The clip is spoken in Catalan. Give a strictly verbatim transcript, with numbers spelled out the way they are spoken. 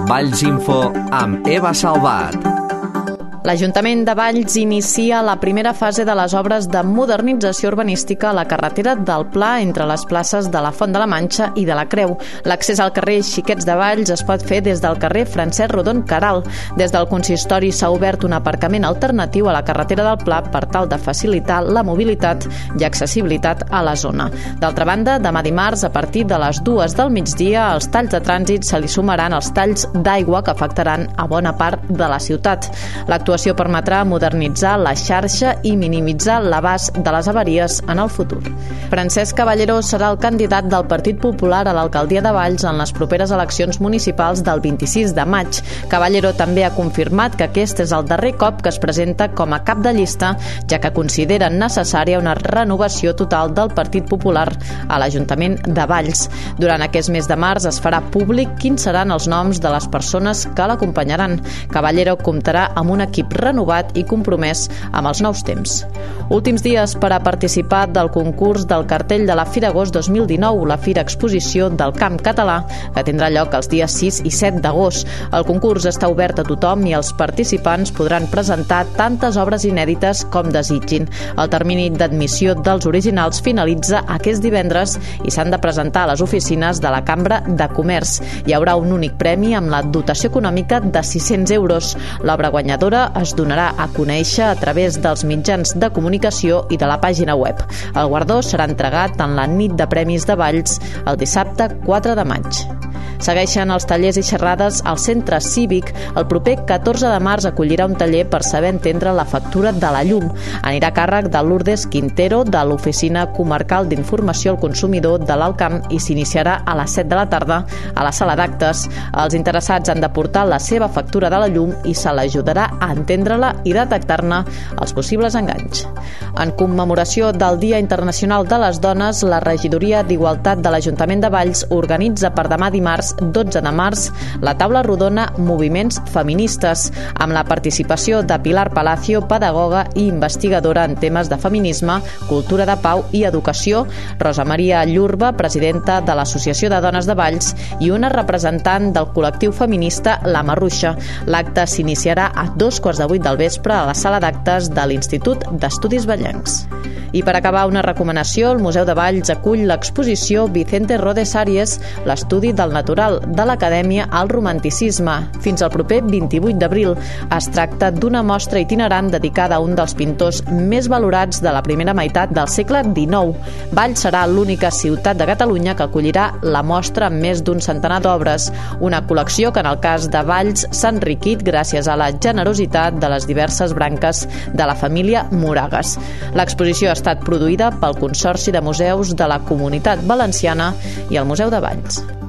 Valls Info amb Eva Salvat. L'Ajuntament de Valls inicia la primera fase de les obres de modernització urbanística a la carretera del Pla entre les places de la Font de la Manxa i de la Creu. L'accés al carrer Xiquets de Valls es pot fer des del carrer Francesc Rodon Caral. Des del consistori s'ha obert un aparcament alternatiu a la carretera del Pla per tal de facilitar la mobilitat i accessibilitat a la zona. D'altra banda, demà dimarts, a partir de les dues del migdia, als talls de trànsit se li sumaran els talls d'aigua que afectaran a bona part de la ciutat. L'actuació permetrà modernitzar la xarxa i minimitzar l'abast de les avaries en el futur. Francesc Caballero serà el candidat del Partit Popular a l'alcaldia de Valls en les properes eleccions municipals del vint-i-sis de maig. Caballero també ha confirmat que aquest és el darrer cop que es presenta com a cap de llista, ja que considera necessària una renovació total del Partit Popular a l'Ajuntament de Valls. Durant aquest mes de març es farà públic quins seran els noms de les persones que l'acompanyaran. Caballero comptarà amb un equip renovat i compromès amb els nous temps. Últims dies per a participar del concurs del cartell de la Fira Agost dos mil dinou, la Fira Exposició del Camp Català, que tindrà lloc els dies sis i set d'agost. El concurs està obert a tothom i els participants podran presentar tantes obres inèdites com desitgin. El termini d'admissió dels originals finalitza aquest divendres i s'han de presentar a les oficines de la Cambra de Comerç. Hi haurà un únic premi amb la dotació econòmica de sis-cents euros. L'obra guanyadora es donarà a conèixer a través dels mitjans de comunicació i de la pàgina web. El guardó serà entregat en la nit de premis de Valls el dissabte quatre de maig. Segueixen els tallers i xerrades al Centre Cívic. El proper catorze de març acollirà un taller per saber entendre la factura de la llum. Anirà a càrrec de Lourdes Quintero de l'Oficina Comarcal d'Informació al Consumidor de l'Alt Camp i s'iniciarà a les set de la tarda a la sala d'actes. Els interessats han de portar la seva factura de la llum i se l'ajudarà a entendre-la i detectar-ne els possibles enganys. En commemoració del Dia Internacional de les Dones, la Regidoria d'Igualtat de l'Ajuntament de Valls organitza per demà dimarts dotze de març la taula rodona Moviments Feministes, amb la participació de Pilar Palacio, pedagoga i investigadora en temes de feminisme, cultura de pau i educació, Rosa Maria Llurba, presidenta de l'Associació de Dones de Valls, i una representant del col·lectiu feminista La Marruixa. L'acte s'iniciarà a dos quarts de vuit del vespre a la sala d'actes de l'Institut d'Estudis Vallencs. I per acabar, una recomanació, el Museu de Valls acull l'exposició Vicente Rodes Àries, l'estudi del natural de l'Acadèmia al Romanticisme, fins al proper vint-i-vuit d'abril. Es tracta d'una mostra itinerant dedicada a un dels pintors més valorats de la primera meitat del segle dinou. Valls serà l'única ciutat de Catalunya que acollirà la mostra amb més d'un centenar d'obres, una col·lecció que en el cas de Valls s'ha enriquit gràcies a la generositat de les diverses branques de la família Moragas. L'exposició ha estat produïda pel Consorci de Museus de la Comunitat Valenciana i el Museu de Valls.